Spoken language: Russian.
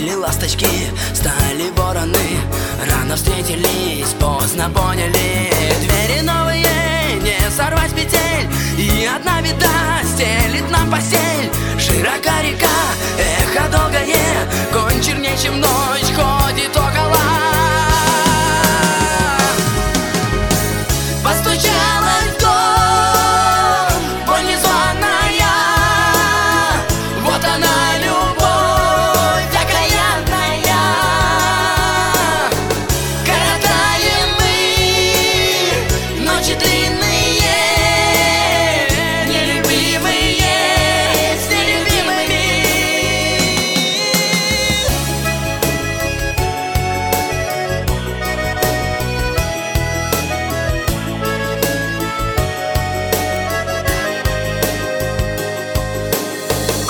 Были ласточки, стали вороны, рано встретились, поздно поняли. Двери новые не сорвать с петель, и одна беда стелит нам постель. Широка река, эхо долгое,